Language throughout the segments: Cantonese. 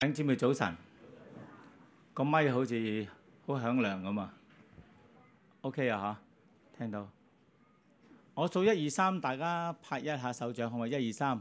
弟兄姊妹早晨，個咪好似好響亮咁啊。OK 啊嚇，聽到。我數1、2、3，大家拍一下手掌，好唔好？1、2、3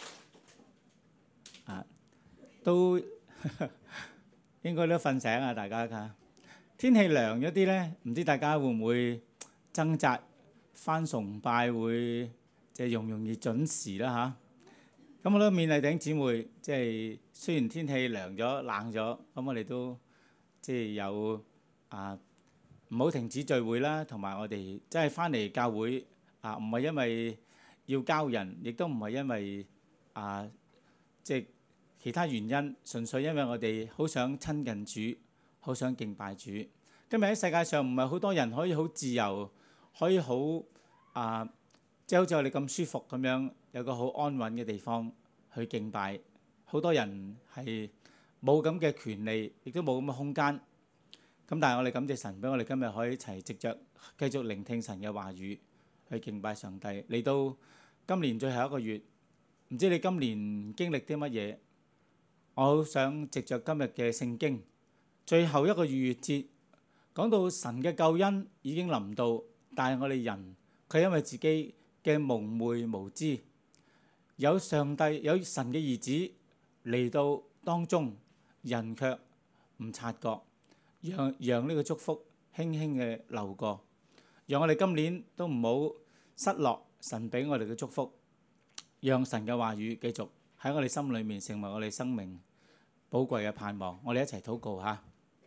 啊，都應該都瞓醒啊，大家㗎。天氣涼咗啲咧，唔知大家會唔會掙扎返崇拜會即係容唔容易準時啦嚇？咁我都勉勵弟兄姊妹，即係雖然天氣涼咗、冷咗，咁我哋都即係有唔好停止聚會啦，同埋我哋即係返嚟教會唔係因為要交人，亦都唔係因為即係其他原因，純粹因為我哋好想親近主，好想敬拜主。今日喺世界上唔係好多人可以好自由，可以好即係好似我哋咁舒服咁樣，有個好安穩嘅地方去敬拜。好多人係冇咁嘅權利，亦都冇咁嘅空間。咁但係我哋感謝神，俾我哋今日可以一齊藉著繼續聆聽神嘅話語，去敬拜上帝。嚟到今年最後一個月，唔知你今年經歷啲乜嘢？我好想藉著今日嘅聖經，最後一個逾越節，講到神嘅救恩已經臨到，但係我哋人佢因為自己嘅蒙昧無知，有上帝有神嘅兒子嚟到當中，人卻唔察覺，讓呢個祝福輕輕嘅流過，讓我哋今年都唔好失落神俾我哋嘅祝福，讓神嘅話語繼續喺我哋心裏面成為我哋生命寶貴嘅盼望。我哋一齊禱告下。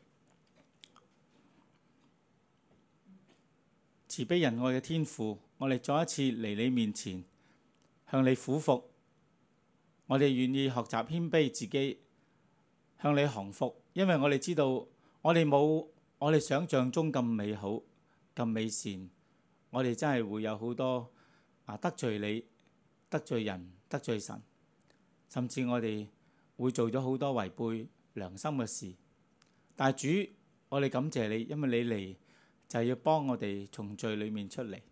慈悲仁愛嘅天父，我哋再一次嚟你面前向你俯伏，我哋願意學習謙卑自己，向你降服，因為我哋知道我哋冇我哋想象中咁美好咁美善，我哋真係會有好多得罪你、得罪人、得罪神，甚至我哋會做咗好多違背良心嘅事。但係主，我哋感謝你，因為你嚟就係要幫我哋從罪裏面出嚟。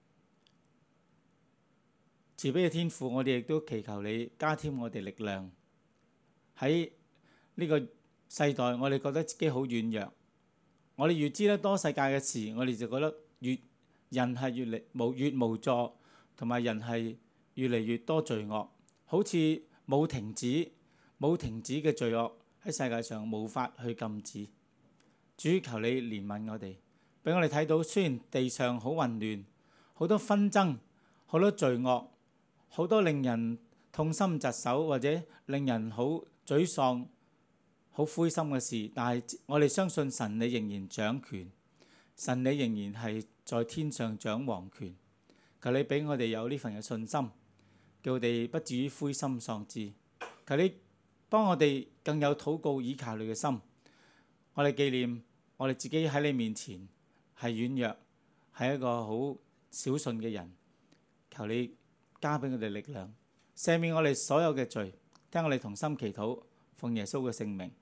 慈悲嘅天父，我哋亦都祈求你加添我哋力量。喺呢個世代，我哋覺得自己好軟弱。我哋越知得多世界嘅事，我哋就覺得人係越無助，同埋人係越嚟越多罪惡，好似冇停止嘅罪惡喺世界上無法去禁止。主，求你憐憫我哋，俾我哋睇到，雖然地上好混亂，好多紛爭，好多罪惡，好多令人痛心疾首或者令人好沮喪、好灰心嘅事，但係我哋相信神你仍然掌權，神你仍然係在天上掌王權。求你俾我哋有呢份嘅信心，叫我哋不至於灰心喪志。求你幫我哋更有禱告倚靠你嘅心。我哋紀念我哋自己喺你面前係軟弱，係一個好小信嘅人。求你加俾我哋力量，赦免我哋所有嘅罪。聽我哋同心祈禱，奉耶穌嘅聖名。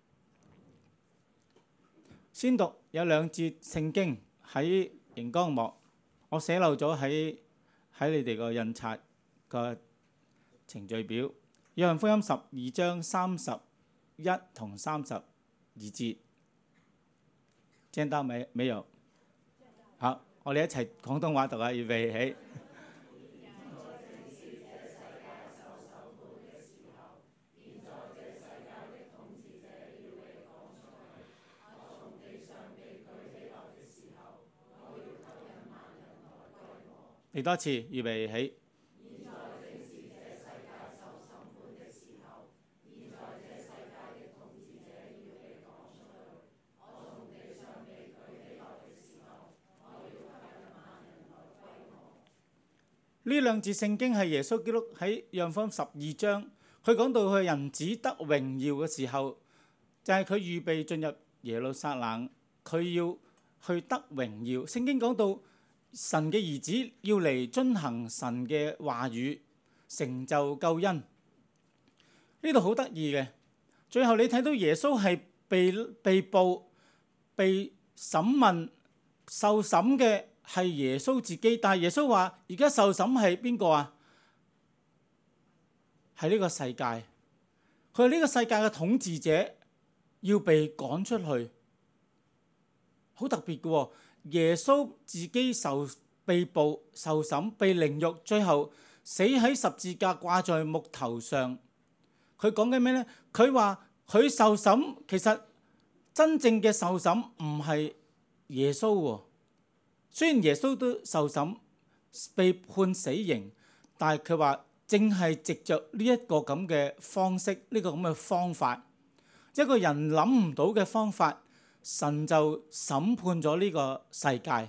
先讀有2節聖經喺熒光幕，我寫漏咗喺你哋個印刷個程序表。約翰福音12章31同32節，聽到沒有？好，我哋一齊廣東話讀下，預備起。嚟多次，預備起。呢2節聖經係耶穌基督喺約翰福音12章，佢講到佢人子得榮耀嘅時候，就係佢預備進入耶路撒冷，佢要去得榮耀。聖經講到神嘅兒子要嚟遵行神嘅話語，成就救恩。呢度好得意嘅，最後你睇到耶穌係被捕、被審問、受審嘅係耶穌自己，但係耶穌話而家受審係邊個啊？係呢個世界。 佢話呢個世界嘅統治者要被趕出去，好特別嘅喎。耶穌自己被捕、受審、被凌辱，最後死喺十字架掛在木頭上。佢講緊咩呢？佢話佢受審，其實真正嘅受審唔係耶穌喎。雖然耶穌都受審，被判死刑，但係佢話正係藉着呢一個咁嘅方式，呢個咁嘅方法，一個人諗唔到嘅方法，神就審判咗呢個世界。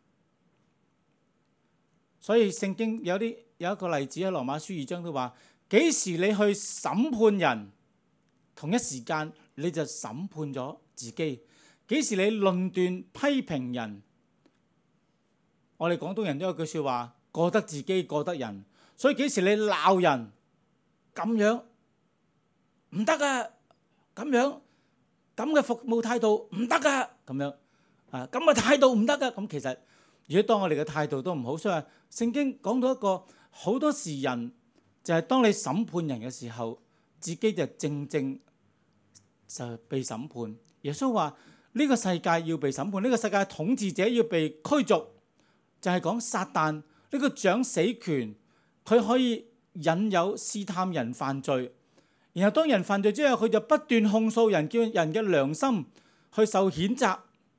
所以聖經有一個例子喺羅馬書2章都話：幾時你去審判人，同一時間你就審判咗自己；幾時你論斷批評人，我哋廣東人都有句説話：過得自己，過得人。所以幾時你鬧人，咁樣唔得啊！咁嘅服務態度唔得噶，咁樣咁嘅態度唔得噶。咁其實如果當我哋嘅態度都唔好，所以話聖經講到一個好多時人就係當你審判人嘅時候，自己就正就被審判。耶穌話呢個世界要被審判，呢個世界統治者要被驅逐，就係講撒旦呢個掌死權，佢可以引誘試探人犯罪，然後當人犯罪之後，佢就不斷控訴人，叫人嘅良心去受譴責，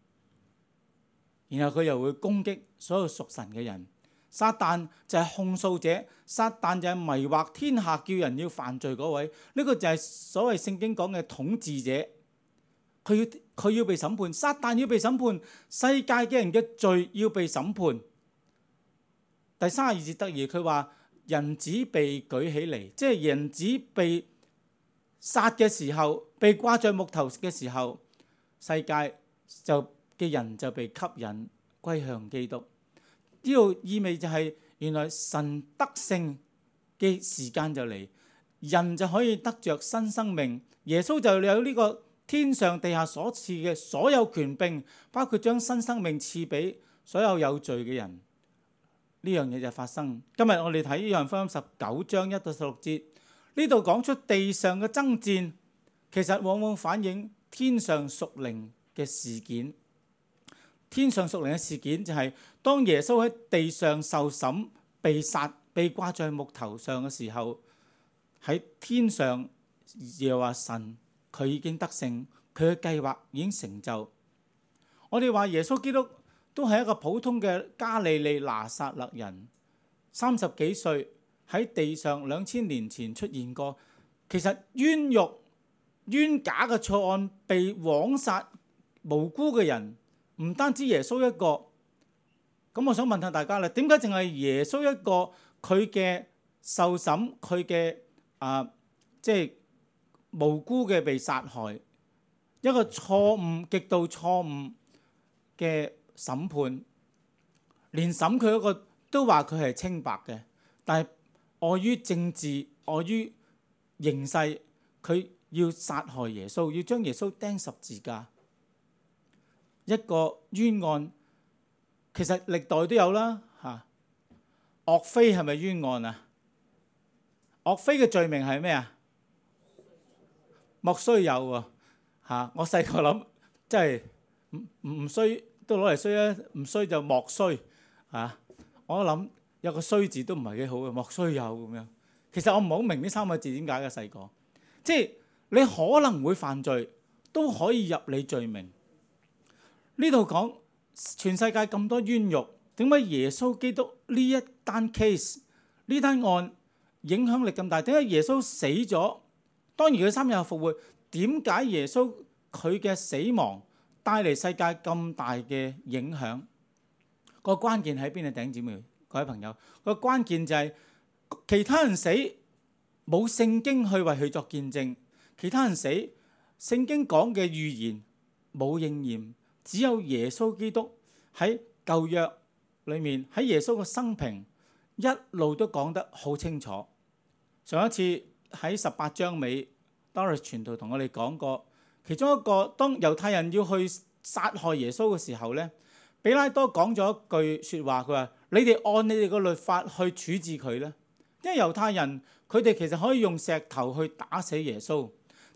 然後佢又會攻擊所有屬神嘅人。撒旦就係控訴者，撒旦就係迷惑天下叫人要犯罪嗰位。呢個就係所謂聖經講嘅統治者，佢要被審判，撒旦要被審判，世界嘅人嘅罪要被審判。第32節得意，佢話人子被舉起嚟，即係人子被殺嘅時候，被掛在木頭嘅時候，世界嘅人就被吸引歸向基督。呢度意味就係原來神得勝嘅時間就嚟，人就可以得着新生命。耶穌就有呢個天上地下所賜嘅所有權柄，包括將新生命賜俾所有有罪嘅人。呢樣嘢就發生。今日我哋睇約翰福音19章1到16節，呢度講出地上嘅爭戰，其實往往反映天上屬靈嘅事件。天上屬靈嘅事件就係當耶穌喺地上受審、被殺、被掛在木頭上嘅時候，喺天上又話神佢已經得勝，佢嘅計劃已經成就。我哋話耶穌基督都係一個普通嘅加利利拿撒勒人，30幾歲喺地上2000年前出現過。其實冤獄、冤假嘅錯案被枉殺無辜嘅人，唔單止耶穌一個。咁我想問下大家啦，點解淨係耶穌一個佢嘅受審，佢嘅即係無辜嘅被殺害，一個錯誤、極度錯誤嘅審判，連審佢嗰個都話佢係清白嘅，但係礙於政治、礙於形勢，佢要殺害耶穌，要將耶穌釘十字架。一個冤案，其實歷代都有啦嚇。岳飛係咪冤案啊？岳飛嘅罪名係咩啊？莫須有喎嚇。我細個諗真係唔衰都攞嚟衰啊，唔衰就莫須嚇。我諗有個衰字都唔係幾好嘅，莫須有咁樣。其實我唔係好明呢3個字點解嘅細個，即係你可能會犯罪都可以入你罪名。呢度講全世界咁多冤獄，點解耶穌基督呢一單 case 呢單案影響力咁大？點解耶穌死咗？當然佢3日後復活，點解耶穌佢嘅死亡帶嚟世界咁大嘅影響？個關鍵喺邊啊？弟兄姊妹、各位朋友，個關鍵就係其他人死冇聖經去為佢作見證，其他人死聖經講嘅預言冇應驗。只有耶穌基督喺舊約裏面，喺耶穌嘅生平一路都講得好清楚。上一次喺18章尾 Doris 傳道同我哋講過，其中一個當猶太人要去殺害耶穌嘅時候呢，比拉多講咗一句説話，佢話：你哋按你哋個律法去處置佢呢。因為猶太人佢哋其實可以用石頭去打死耶穌，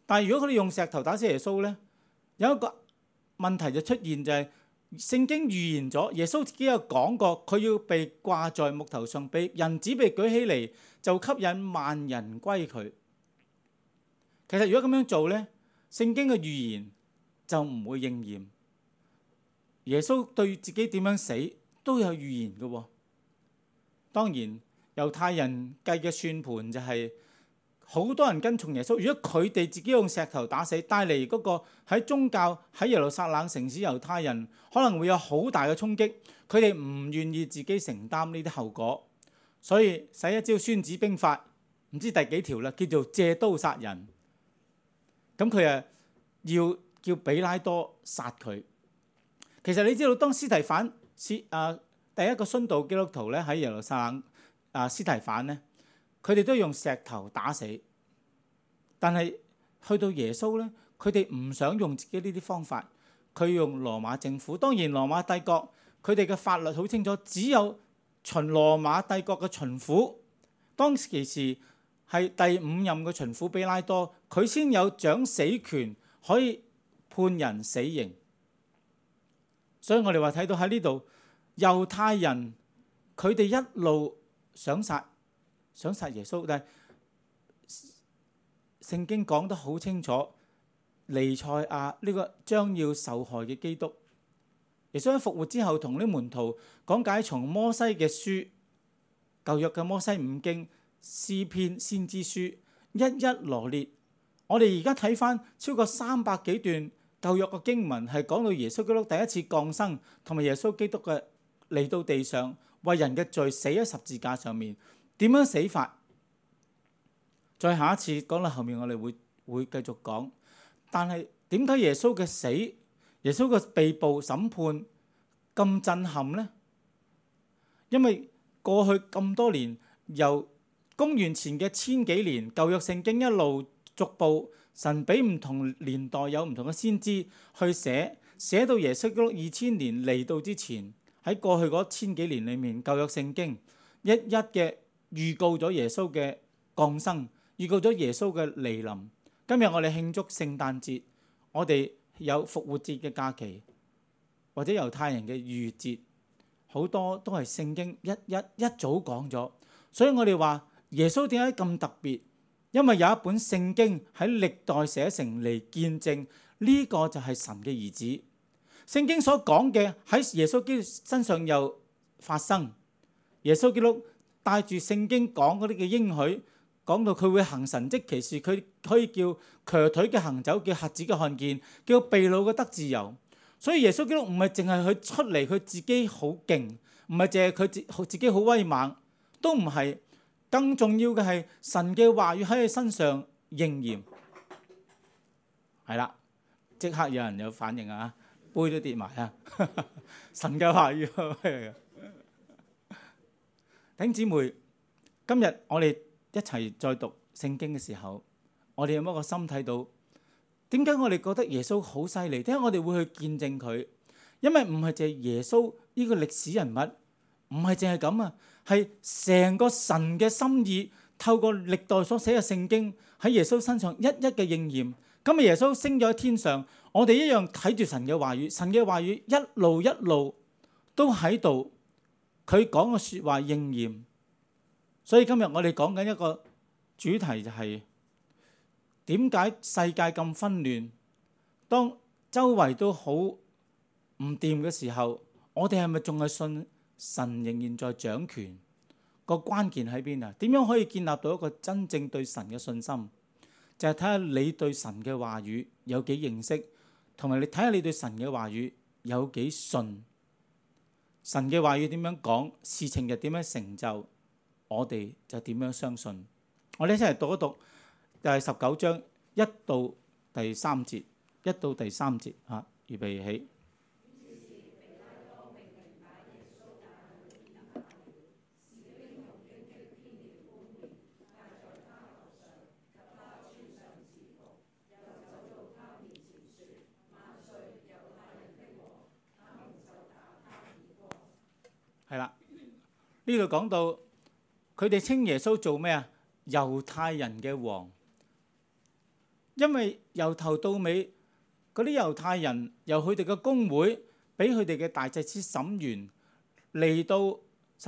但係如果佢哋用石頭打死耶穌呢，有一個問題就出現，就係聖經預言咗耶穌自己有講過，佢要被掛在木頭上，被人子被舉起嚟，就吸引萬人歸佢。其實如果咁樣做呢，聖經嘅預言就唔會應驗。耶穌對自己點樣死都有預言嘅。當然猶太人計嘅算盤就係好多人跟從耶穌，如果佢哋自己用石頭打死，帶嚟嗰個喺宗教喺耶路撒冷城市猶太人可能會有好大嘅衝擊，佢哋唔願意自己承擔呢啲後果，所以使一招孫子兵法唔知第幾條啦，叫做借刀殺人。咁佢要叫比拉多殺佢。其實你知道當司提反第一個殉道基督徒咧喺耶路撒冷司提反咧，佢哋都用石頭打死。但係去到耶穌咧，佢哋唔想用自己呢啲方法，佢用羅馬政府。當然羅馬帝國佢哋嘅法律好清楚，只有巡羅馬帝國嘅巡撫，當其時係第5任嘅巡撫比拉多，佢先有掌死權，可以判人死刑。所以我哋話睇到喺呢度，猶太人佢哋一路想殺耶穌，但係聖經講得好清楚，彌賽亞呢個將要受害嘅基督，耶穌喺復活之後同啲門徒講解從摩西嘅書，舊約嘅摩西5經、詩篇、先知書，一一羅列。我哋而家睇翻超過300幾段舊約嘅經文，係講到耶穌基督第一次降生，同埋耶穌基督嘅嚟到地上為人嘅罪死喺十字架上面，點樣死法？再下一次講到後面，我哋會繼續講。但係點解耶穌嘅死、耶穌嘅被捕審判咁震撼呢？因為過去咁多年，由公元前嘅1000幾年，舊約聖經一路逐步神俾唔同年代有唔同嘅先知去寫到耶穌基督2000年嚟到之前，喺過去嗰1000幾年裏面，舊約聖經一一嘅預告咗耶穌嘅降生，預告咗耶穌嘅嚟臨。今日我哋慶祝聖誕節，我哋有復活節嘅假期，或者猶太人嘅逾越節，好多都係聖經一早講咗。所以我哋話耶穌點解咁特別？因為有一本聖經喺歷代寫成嚟見證呢個就係神嘅兒子。聖經所講嘅喺耶穌基督身上又發生。耶穌基督帶住聖經講嗰啲嘅應許，講到佢會行神蹟奇事，佢可以叫瘸腿嘅行走，叫瞎子嘅看見，叫被擄嘅得自由。所以耶穌基督唔係淨係佢出嚟佢自己好勁，唔係淨係佢自己好威猛，都唔係。更重要嘅係神嘅話語喺佢身上應驗。係啦，即刻有人有反應啊！杯都跌埋啊！神嘅話語。弟兄姊妹，今日我哋一齊再讀聖經嘅時候，我哋有冇一個心睇到？點解我哋覺得耶穌好犀利？點解我哋會去見證佢？因為唔係淨係耶穌呢個歷史人物，唔係淨係咁啊，係成個神嘅心意，透過歷代所寫嘅聖經喺耶穌身上一一嘅應驗。今日耶穌升咗喺天上，我哋一樣睇住神嘅話語，神嘅話語一路一路都喺度，佢講嘅說話應驗。所以今日我哋講緊一個主題就係點解世界咁紛亂？當周圍都好唔掂嘅時候，我哋係咪仲係信神仍然在掌權？個關鍵喺邊啊？點樣可以建立到一個真正對神嘅信心？就係睇下你對神嘅話語有幾認識，同埋你睇下你對神嘅話語有幾信。神嘅話語點樣講，事情就點樣成就，我哋就點樣相信。我哋一齊讀一讀第19章1到第3節，1到第3節嚇，預備起。係啦，呢度講到佢哋稱耶穌做咩啊？猶太人嘅王。 因為由頭到尾嗰啲猶太人由佢哋嘅公會俾佢哋嘅大祭司審完，嚟到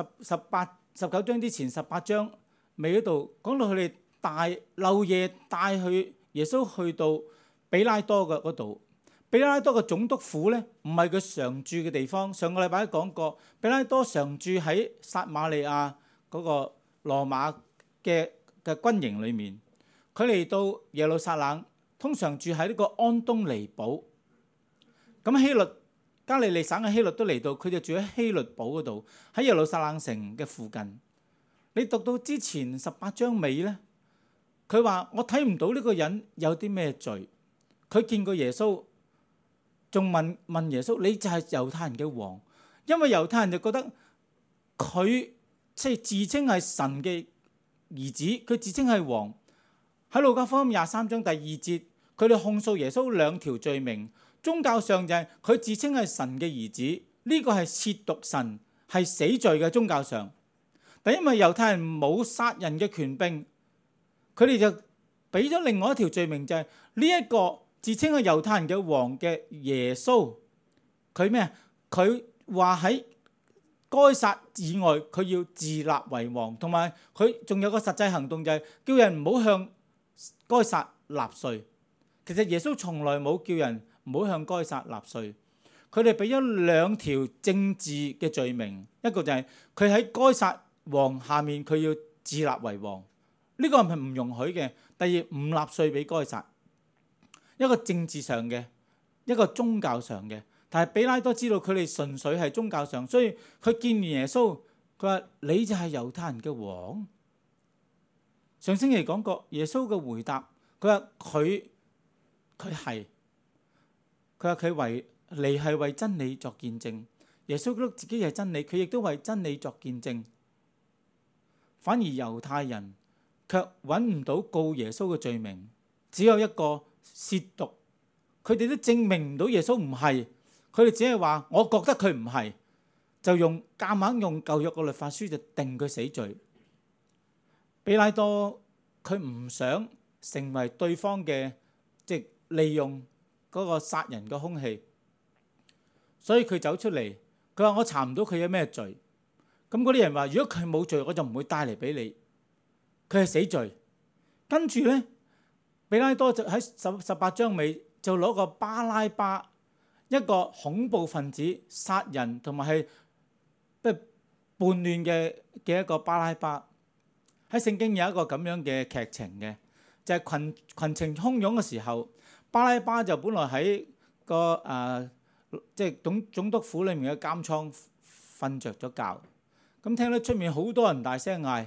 19章之前18章尾嗰度講到佢哋漏夜帶去耶穌去到比拉多嘅嗰度。比拉多嘅總督府咧，唔係佢常住嘅地方。上個禮拜都講過，比拉多常住喺撒瑪利亞嗰個羅馬嘅軍營裏面。佢嚟到耶路撒冷，通常住喺呢個安東尼堡。咁希律加利利省嘅希律都嚟到，佢就住喺希律堡嗰度，喺耶路撒冷城嘅附近。你讀到之前18章尾咧，佢話我睇唔到呢個人有啲咩罪。佢見過耶穌。仲問耶穌：你就係猶太人嘅王？因為猶太人就覺得佢即係自稱係神嘅兒子，佢自稱係王。喺路加福音23章第2節，佢哋控訴耶穌2條罪名。宗教上就係佢自稱係神嘅兒子，呢個係褻瀆神，係死罪嘅宗教上。但因為猶太人冇殺人嘅權柄，佢哋就俾咗另外一條罪名，就係呢一個自稱係猶太人嘅王嘅耶穌，佢咩啊？佢話喺該撒以外，佢要自立為王，同埋佢仲有個實際行動，就係叫人唔好向該撒納稅。其實耶穌從來冇叫人唔好向該撒納稅。佢哋俾咗2條政治嘅罪名，一個就係佢喺該撒王下面，佢要自立為王，呢個係唔容許嘅。第二，唔納稅俾該撒。一個政治上嘅，一個宗教上嘅，但係比拉多知道佢哋純粹係宗教上，所以佢見完耶穌，佢話你就係猶太人嘅王。上星期講過耶穌嘅回答，佢話佢係，佢話佢嚟係為真理作見證。耶穌覺得自己係真理，佢亦都為真理作見證。反而猶太人卻揾唔到告耶穌嘅罪名，只有一個。褻瀆，佢哋都證明唔到耶穌唔係，佢哋只係話我覺得佢唔係，就夾硬用舊約嘅律法書就定佢死罪。比拉多佢唔想成為對方嘅即係利用嗰個殺人嘅兇器，所以佢走出嚟，佢話我查唔到佢有咩罪。咁嗰啲人話如果佢冇罪，我就唔會帶嚟俾你，佢係死罪。跟住咧。比拉多就喺18章尾就攞個巴拉巴，一個恐怖分子殺人同埋係叛亂嘅一個巴拉巴。喺聖經有一個咁樣嘅劇情嘅，就係群情洶湧嘅時候，巴拉巴就本來喺個即係總督府裏面嘅監倉瞓着咗覺，咁聽到出面好多人大聲嗌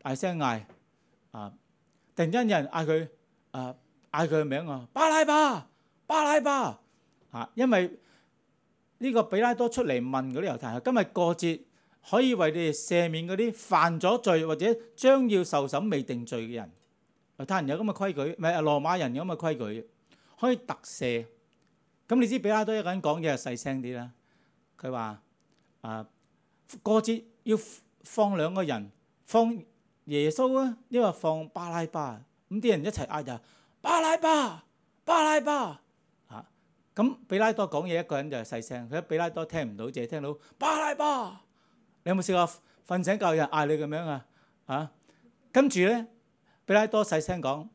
突然間有人嗌佢。嗌佢嘅名啊，巴拉巴，巴拉巴啊！因為呢個比拉多出嚟問嗰啲猶太人，今日過節可以為你哋赦免嗰啲犯咗罪或者將要受審未定罪嘅人。猶太人有咁嘅規矩，唔係羅馬人有咁嘅規矩，可以特赦。咁你知比拉多一個人講嘢係細聲啲啦。佢話過節要放2個人，放耶穌啊，因為放巴拉巴。咁啲人一齊嗌就巴拉巴，巴拉巴嚇。咁比拉多講嘢一個人就係細聲，佢比拉多聽唔到，淨係聽到巴拉巴。你有冇試過瞓醒覺有人嗌你咁樣啊？嚇！跟住咧，比拉多細聲講，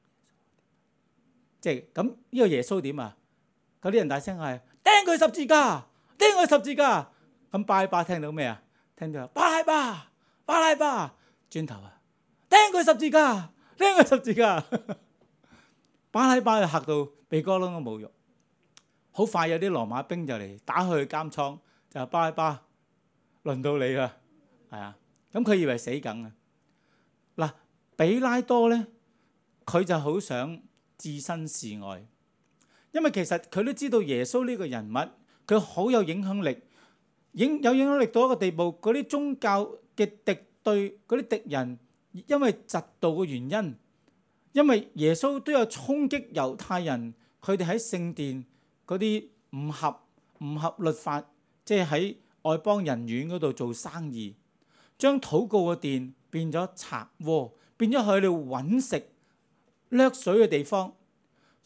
即係咁呢個耶穌點啊？嗰啲人大聲嗌釘佢十字架，釘佢十字架。咁巴拉巴聽到咩啊？聽到巴拉巴，巴拉巴，轉頭啊，釘佢十字架。釘佢十字架，巴拉巴就嚇到鼻哥窿都冇肉。好快有啲羅馬兵就嚟打去監倉，就話巴拉巴輪到你啦，係啊。咁佢以為死梗啊。嗱，比拉多咧，佢就好想置身事外，因為其實佢都知道耶穌呢個人物，佢好有影響力，有影響力到一個地步，嗰啲宗教嘅敵對嗰啲敵人。因為嫉妒嘅原因，因為耶穌都有衝擊猶太人，佢哋喺聖殿嗰啲唔合律法，即係喺外邦人院嗰度做生意，將禱告嘅殿變咗賊窩，變咗去度揾食掠水嘅地方。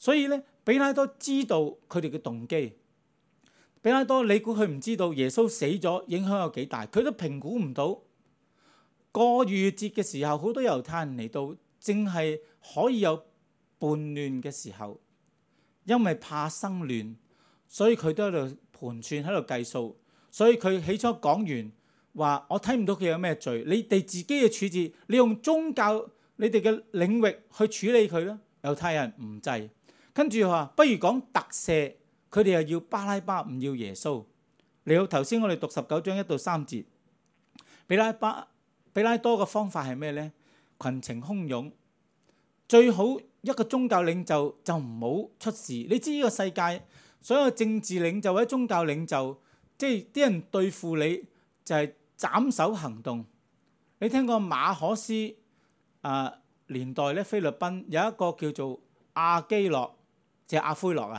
所以咧，比拉多知道佢哋嘅動機。比拉多，你估佢唔知道耶穌死咗影響有幾大？佢都評估唔到。過逾越節嘅時候，好多猶太人嚟到，正係可以有叛亂嘅時候，因為怕生亂，所以佢都喺度盤算，喺度計數。所以佢起初講完話，我睇唔到佢有咩罪，你哋自己嘅處置，你用宗教你哋嘅領域去處理佢啦。猶太人唔制，跟住話不如講特赦，佢哋又要巴拉巴，唔要耶穌。你好，頭先我哋讀19章1到3節，比拉多嘅方法係咩呢？群情洶湧，最好一個宗教領袖就唔好出事。你知呢個世界所有政治領袖或者宗教領袖，即係啲人對付你就係斬首行動。你聽過馬可斯年代咧，菲律賓有一個叫做亞基諾，即係阿奎諾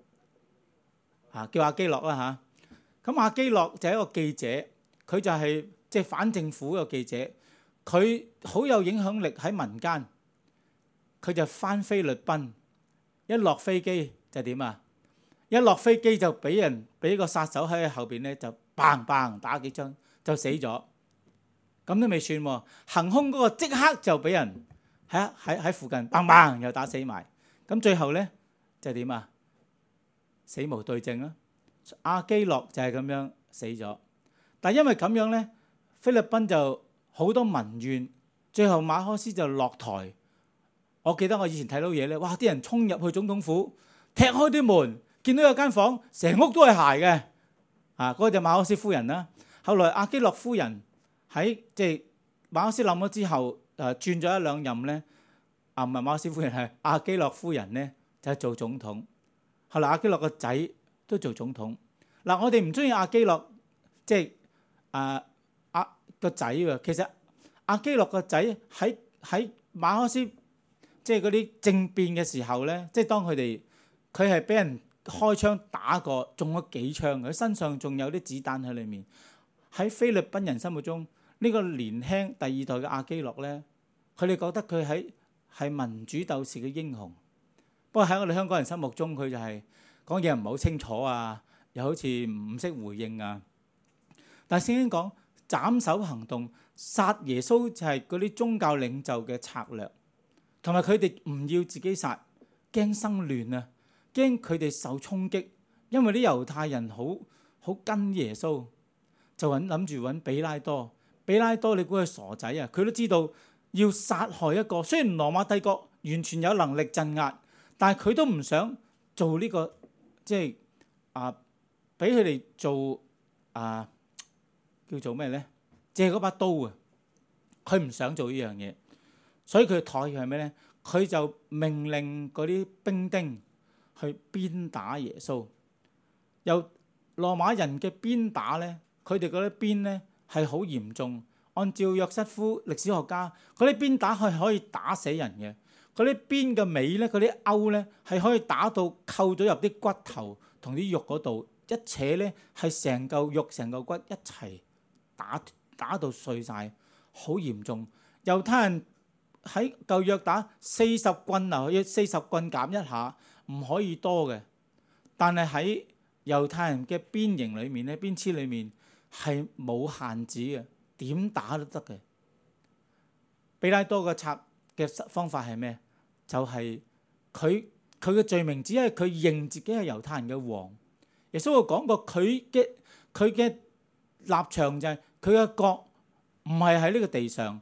叫亞基諾啦嚇。咁亞基諾就係一個記者，佢就係即係反政府嘅記者，佢好有影響力喺民間。佢就返菲律賓，一落飛機就點啊？一落飛機就俾個殺手喺後邊咧，就砰砰打幾槍就死咗。咁都未算喎，行兇嗰個即刻就俾人喺附近砰砰又打死埋。咁最後咧就點啊？死無對證啦。亞基諾就係咁樣死咗。但係因為咁樣咧，菲律賓就好多民怨，最後馬可斯就落台。我記得我以前睇到嘢咧，哇！啲人衝入去總統府，踢開啲門，見到有間房，成屋都係鞋嘅。嗰個就馬可斯夫人啦。後來亞基諾夫人喺即係馬可斯冧咗之後，轉咗一兩任咧，唔係馬可斯夫人，係亞基諾夫人咧就做總統。後來亞基諾個仔都做總統。我哋唔中意亞基諾，即係個仔喎。其實亞基諾個仔喺馬可斯。即係嗰啲政變嘅時候咧，即係當佢係俾人開槍打過，中咗幾槍，佢身上仲有啲子彈喺裏面。喺菲律賓人心目中，呢個年輕第二代嘅亞基諾咧，佢哋覺得佢係民主鬥士嘅英雄。不過喺我哋香港人心目中，佢就係講嘢唔係好清楚啊，又好似唔識回應啊。但係聖經講斬首行動，殺耶穌就係嗰啲宗教領袖嘅策略。同埋佢哋唔要自己殺，驚生亂啊，驚佢哋受衝擊，因為啲猶太人好跟耶穌，就諗住揾比拉多。比拉多你估佢傻仔啊？佢都知道要殺害一個，雖然羅馬帝國完全有能力鎮壓，但係佢都唔想做呢個，即係俾佢哋做叫做咩咧？借嗰把刀啊！佢唔想做呢樣嘢。所以佢嘅妥協係咩咧？佢就命令嗰啲兵丁去鞭打耶穌。由羅馬人嘅鞭打咧，佢哋嗰啲鞭咧係好嚴重。按照約瑟夫歷史學家，嗰啲鞭打係可以打死人嘅。嗰啲鞭嘅尾咧，嗰啲勾咧係可以打到扣咗入啲骨頭同啲肉嗰度，一扯咧係成嚿肉成嚿骨一齊打到碎晒，好嚴重。猶太人喺舊約打40棍啊，要40棍減一下，唔可以多嘅。但係喺猶太人嘅鞭刑裏面咧，鞭笞裏面係冇限制嘅，點打都得嘅。比拉多嘅方法係咩？就係佢嘅罪名只係佢認自己係猶太人嘅王。耶穌有講過佢嘅立場就係佢嘅國唔係喺呢個地上。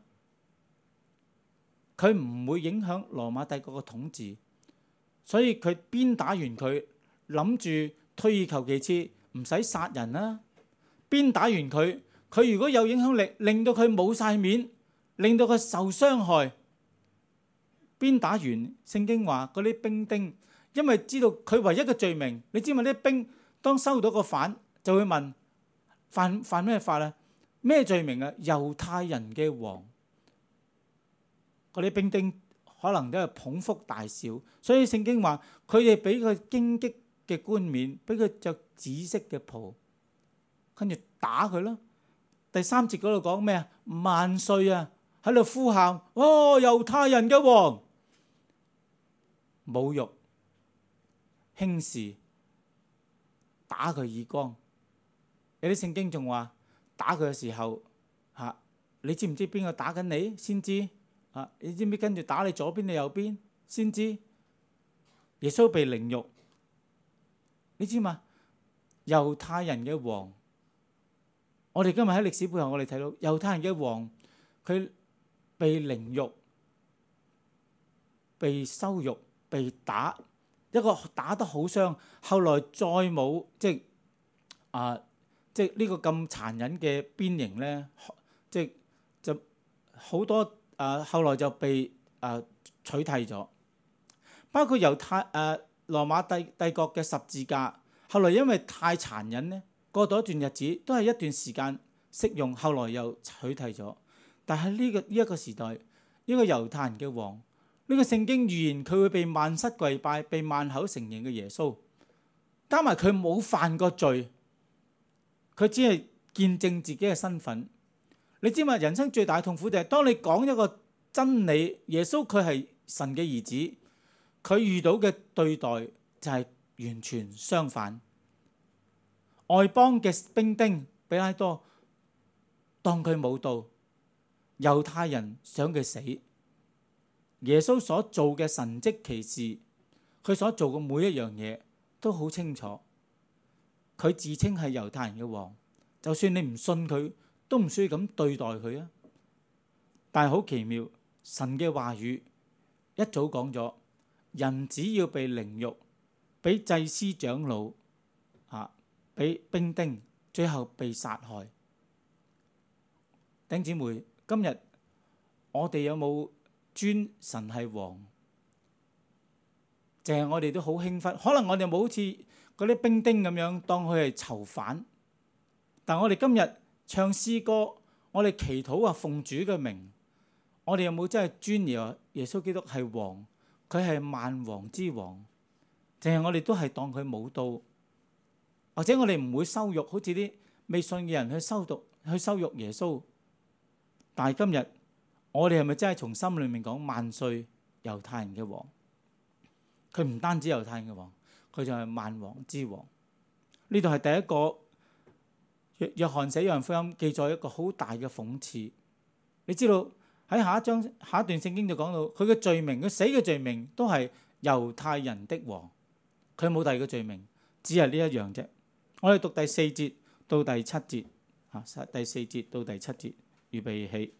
佢唔會影響羅馬帝國嘅統治，所以佢鞭打完佢，諗住退而求其次，唔使殺人啦。鞭打完佢如果有影響力，令到佢冇晒面，令到佢受傷害。鞭打完，聖經話嗰啲兵丁，因為知道佢唯一嘅罪名，你知唔知啲兵當收到個犯就會問犯咩法啊？咩罪名啊？猶太人嘅王。嗰啲兵丁可能都係捧腹大笑，所以聖經話佢哋俾佢荊棘嘅冠冕，俾佢着紫色嘅袍，跟住打佢咯。第3節嗰度講咩啊？萬歲啊！喺度呼喊，哦，猶太人嘅王，侮辱輕視，打佢耳光。有啲聖經仲話打佢嘅時候你知唔知邊個打緊你先知？你知唔知跟住打你左邊你右邊先知？耶穌被凌辱，你知嘛？猶太人嘅王，我哋今日喺歷史背後，我哋睇到猶太人嘅王，佢被凌辱、被羞辱、被打，一個打得好傷，後來再冇即係呢個咁殘忍嘅鞭刑咧，就好多後來就被取締咗，包括羅馬帝國嘅十字架，後來因為太殘忍咧，過咗一段日子都係一段時間適用，後來又取締咗。但係呢一個時代，呢個猶太人嘅王，呢個聖經預言佢會被萬膝跪拜、被萬口承認嘅耶穌，加埋佢冇犯過罪，佢只係見證自己嘅身份。你知嘛？人生最大嘅痛苦就係當你講一個真理，耶穌佢係神嘅兒子，佢遇到嘅對待就係完全相反。外邦嘅兵丁比拉多當佢冇到，猶太人想佢死。耶穌所做嘅神蹟奇事，佢所做嘅每一樣嘢都好清楚。佢自稱係猶太人嘅王，就算你唔信佢，都唔需要咁對待佢啊！但係好奇妙，神嘅話語一早講咗，人只要被凌辱，俾祭司長老俾兵丁，最後被殺害。弟兄姊妹，今日我哋有冇尊神係王？淨係我哋都好輕忽，可能我哋冇好似嗰啲兵丁咁樣當佢係囚犯，但我哋今日唱詩歌，我哋祈禱奉主嘅名，我哋有冇真係尊耶穌基督係王？佢係萬王之王，淨係我哋都係當佢冇到，或者我哋唔會羞辱，好似啲未信嘅人去羞辱耶穌。但係今日我哋係咪真係從心裏面講萬歲猶太人嘅王？佢唔單止猶太人嘅王，佢就係萬王之王。呢度係第一個約翰寫約翰福音記載一個好大嘅諷刺。你知道喺下一段聖經就講到佢嘅罪名，佢死嘅罪名都係猶太人的王，佢冇第二個罪名，只係呢一樣啫。我哋讀第4節到第7節，第4節到第7節，預備起。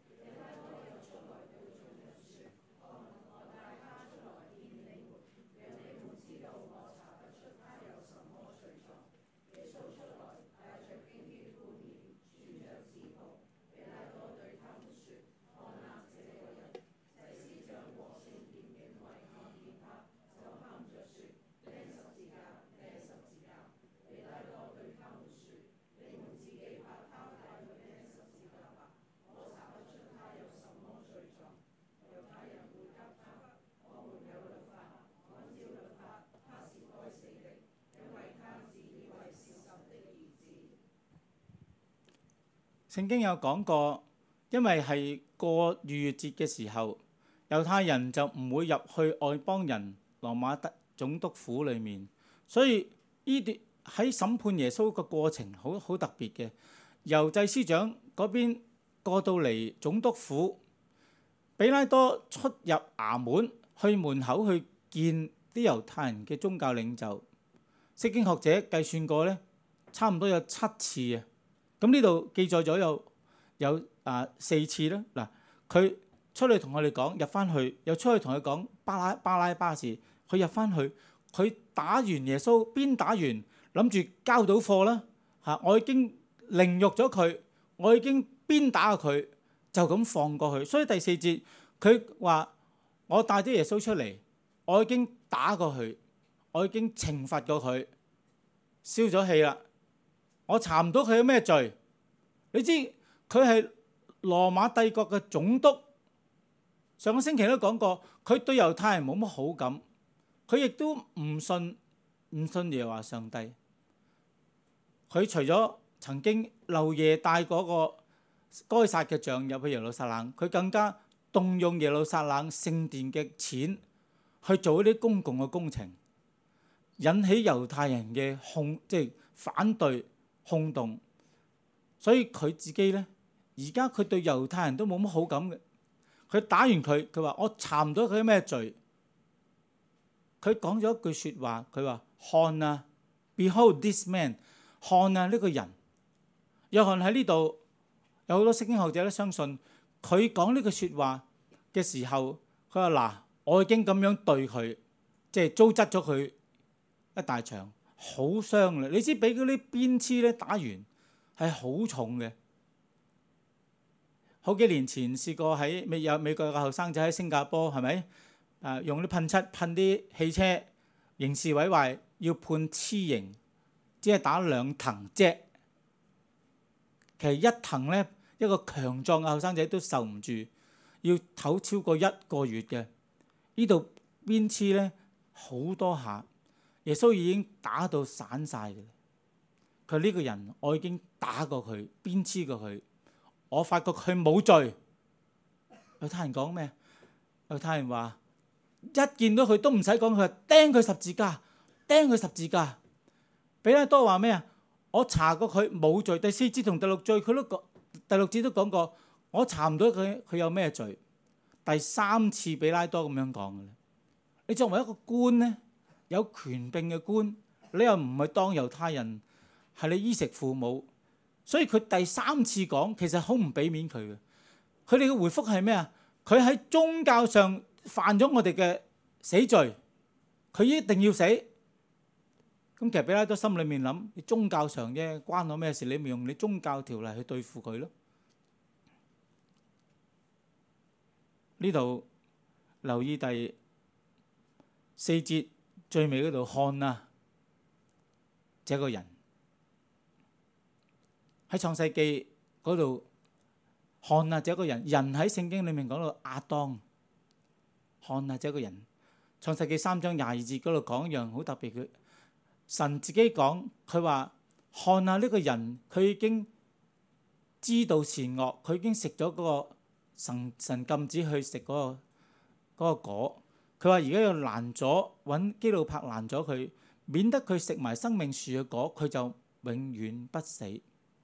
聖經有講過，因為係過逾越節嘅時候，猶太人就唔會入去外邦人羅馬總督府裏面，所以呢段喺審判耶穌嘅過程好特別嘅。由祭司長嗰邊過到嚟總督府，比拉多出入衙門，去門口去見啲猶太人嘅宗教領袖。聖經學者計算過咧，差唔多有7次啊。咁呢度記載咗有4次啦。嗱，佢出去同我哋講，入翻去，又出去同佢講巴拉巴事，佢入翻去，佢打完耶穌，邊打完諗住交到貨啦嚇，我已經凌辱咗佢，我已經鞭打佢，就咁放過去。所以第4節佢話：我帶啲耶穌出嚟，我已經打過佢，我已經懲罰過佢，消咗氣啦。我查唔到佢有咩罪。你知佢係羅馬帝國嘅總督。上個星期都講過，佢對猶太人冇乜好感，佢亦都唔信耶和華上帝。佢除咗曾經漏夜帶嗰個該撒嘅像入去耶路撒冷，佢更加動用耶路撒冷聖殿嘅錢去做一啲公共嘅工程。 引起猶太人嘅即係反對轟動，所以佢自己咧，而家佢對猶太人都冇乜好感嘅。佢打完佢，佢話我查唔到佢咩罪。佢講咗一句説話，佢話看啊 ，Behold this man， 看啊呢個人。約翰喺呢度有好多聖經學者都相信佢講呢句説話嘅時候，佢話嗱，我已經咁樣對佢，即係糟質咗佢一大場，好傷啦。你知俾嗰啲鞭笞咧打完係好重嘅。好幾年前試過喺美國有個後生仔喺新加坡，係咪？用啲噴漆噴啲汽車，刑事毀壞要判黐刑，只係打2藤啫。其實1藤咧，一個強壯嘅後生仔都受唔住，要唞超過1個月嘅。呢度鞭笞咧好多下，耶穌已經打到散晒嘅。佢呢個人我已經打過佢，鞭笞過佢，我發覺佢冇罪。猶太人講咩？猶太人話一見到佢都唔使講，佢話釘佢十字架，釘佢十字架。彼拉多話咩啊？我查過佢冇罪。第4節同第6節佢都講，第6節都講過，我查唔到佢有咩罪。第3次彼拉多咁樣講嘅。你作為一個官咧，有權柄嘅官，你又唔係當猶太人係你衣食父母，所以佢第3次講其實好唔俾面佢嘅。佢哋嘅回覆係咩啊？佢喺宗教上犯咗我哋嘅死罪，佢一定要死。咁其實彼拉多心裏面諗，你宗教上啫，關我咩事？你咪用你宗教條例去對付佢咯。呢度留意第4節最尾嗰度，看啊，這個人喺創世記嗰度，看啊，這個人，人喺聖經裏面講到亞當，看啊，這個人。創世記3章22節嗰度講一樣好特別嘅，神自己講，佢話看啊，呢個人佢已經知道善惡，佢已經食咗嗰個神禁止去食嗰個果。佢話而家要攔咗，揾基路伯攔咗佢，免得佢食埋生命樹嘅果，佢就永遠不死。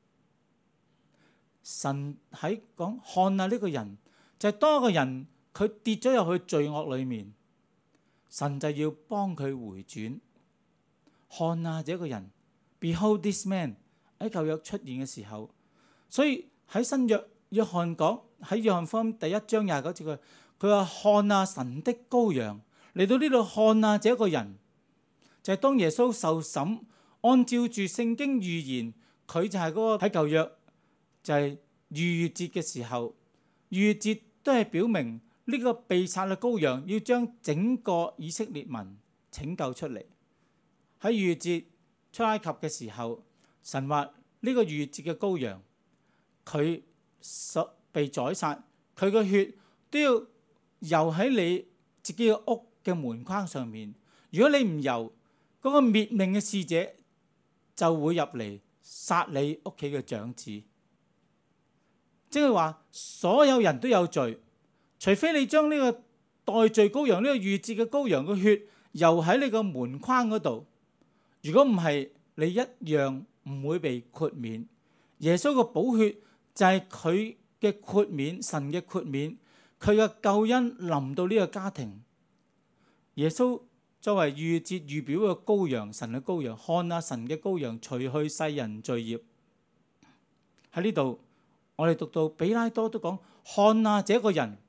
神喺講看啊，呢個人就係當一個人佢跌咗入去罪惡裏面，神就要幫佢回轉。看啊，這個人 ，Behold this man， 喺舊約出現嘅時候，所以喺新約約翰講，喺約翰福音第1章29節佢話看啊，神的羔羊嚟到呢度，看啊，這個人就係當耶穌受審，按照住聖經預言，佢就係嗰個喺舊約就係逾越節嘅時候，逾越節都係表明呢個被殺嘅羔羊要將整個以色列民拯救出嚟。喺逾越節出埃及嘅時候，神話呢個逾越節嘅羔羊，佢被宰殺，佢個血都要游喺你自己嘅屋嘅門框上面。如果你唔游，嗰個滅命嘅使者就會入嚟殺你屋企嘅長子。即係話所有人都有罪，除非你將呢個代罪羔羊，呢個逾越節嘅羔羊嘅血游喺你個門框嗰度。如果唔係，你一樣唔會被豁免。耶穌嘅寶血就係佢嘅豁免，神嘅豁免，佢嘅救恩臨到呢個家庭。耶穌作為逾越節預表嘅羔羊，神嘅羔羊，看啊，神嘅羔羊，除去世人罪孽。喺呢度我哋讀到彼拉多都講，看啊，這個人，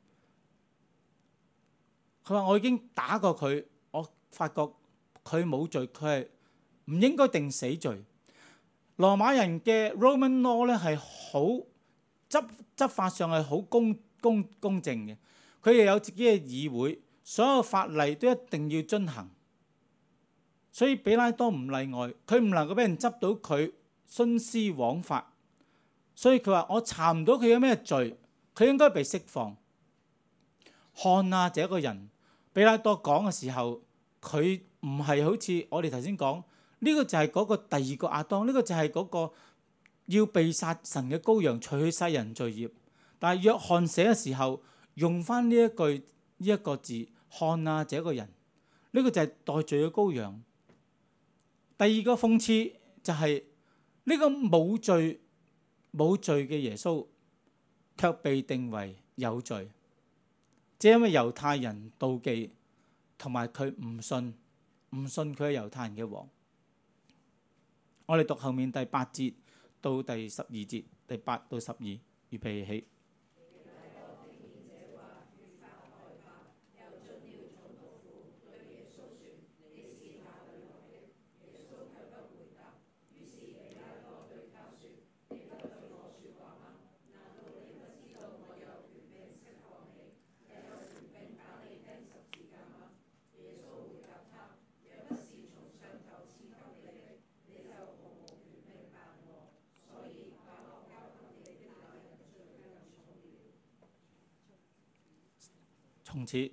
佢話我已經打過佢，我發覺佢冇罪，佢係唔應該定死罪。羅馬人嘅 Roman law 咧係好執法上係好公正嘅，佢哋有自己嘅議會，所有法例都一定要遵行。所以彼拉多唔例外，佢唔能夠俾人執到佢徇私枉法，所以佢話我查唔到佢有咩罪，佢應該被釋放。看啊，這個人，彼拉多講嘅時候，佢唔係好似我哋頭先講。呢個就係嗰個第二個亞當，呢個就係嗰個要被殺神嘅羔羊，除去世人罪孽。但係約翰寫嘅時候用翻呢一個字，看啊，這個人，呢個就係代罪嘅羔羊。 第二個諷刺就係呢個冇罪嘅耶穌，卻被定為有罪，即係因為猶太人妒忌，同埋佢唔信佢係猶太人嘅王。我哋讀後面第8節到第12節，第8到12，預備起。從此，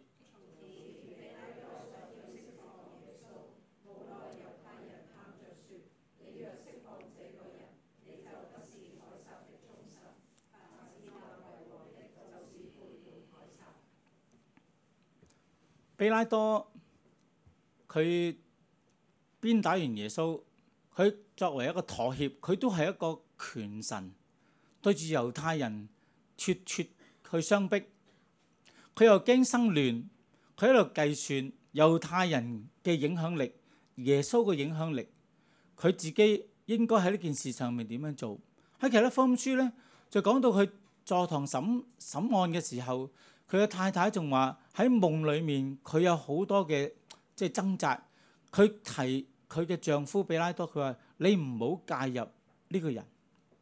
比拉多佢鞭打完耶穌，佢作為一個妥協，佢都係一個權臣，對住猶太人咄咄去相逼。佢又驚生亂，佢喺度計算猶太人嘅影響力，耶穌嘅影響力，佢自己應該喺呢件事上面點樣做？喺其他福音書呢，就講到佢坐堂審案嘅時候，佢嘅太太仲話喺夢裏面佢有好多嘅掙扎。佢提佢嘅丈夫比拉多，佢話你唔好介入呢個人。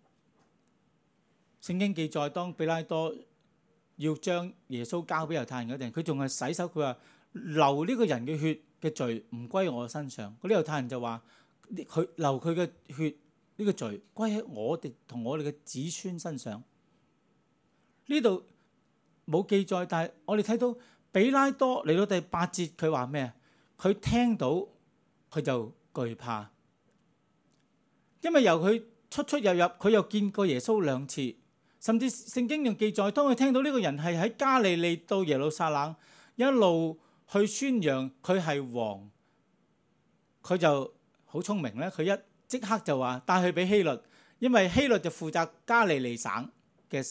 聖經記載當比拉多要將耶穌交俾猶太人嗰陣，佢仲係洗手。佢話流呢個人嘅血嘅罪唔歸我身上。嗰啲猶太人就話佢流佢嘅血呢個罪歸喺我哋同我哋嘅子孫身上。呢度冇記載，但係我哋睇到比拉多嚟到第8節，佢話咩啊？佢聽到佢就懼怕，因為由佢出入，佢又見過耶穌2次。甚至聖經仲記載，當佢聽到呢個人係喺加利利到耶路撒冷一路去宣揚佢係王，佢就好聰明咧。佢即刻就話帶佢俾希律，因為希律就負責加利利省嘅